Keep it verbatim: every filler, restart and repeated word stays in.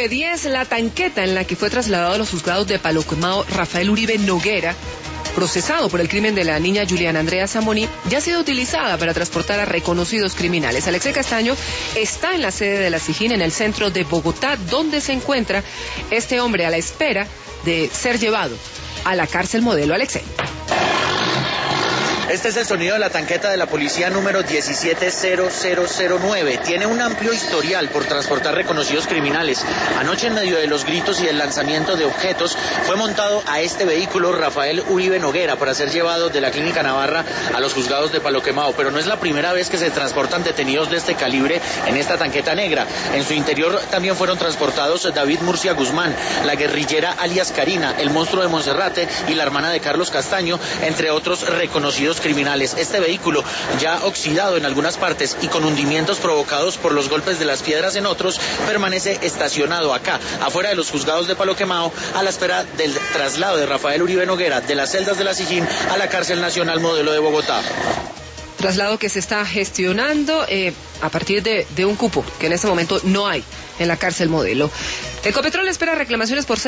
nueve diez, la tanqueta en la que fue trasladado a los juzgados de Palo Quemado Rafael Uribe Noguera, procesado por el crimen de la niña Juliana Andrea Zamoni, ya ha sido utilizada para transportar a reconocidos criminales. Alexei Castaño está en la sede de la SIJIN en el centro de Bogotá, donde se encuentra este hombre a la espera de ser llevado a la cárcel modelo. Alexei. Este es el sonido de la tanqueta de la policía número diecisiete cero cero cero nueve. Tiene un amplio historial por transportar reconocidos criminales. Anoche, en medio de los gritos y el lanzamiento de objetos, fue montado a este vehículo Rafael Uribe Noguera para ser llevado de la Clínica Navarra a los juzgados de Palo Quemado. Pero no es la primera vez que se transportan detenidos de este calibre en esta tanqueta negra. En su interior también fueron transportados David Murcia Guzmán, la guerrillera alias Karina, el monstruo de Monserrate y la hermana de Carlos Castaño, entre otros reconocidos criminales. Este vehículo, ya oxidado en algunas partes y con hundimientos provocados por los golpes de las piedras en otros, permanece estacionado acá, afuera de los juzgados de Palo Quemado, a la espera del traslado de Rafael Uribe Noguera de las celdas de la SIJIN a la cárcel nacional modelo de Bogotá. Traslado que se está gestionando eh, a partir de, de un cupo que en este momento no hay en la cárcel modelo. Ecopetrol espera reclamaciones por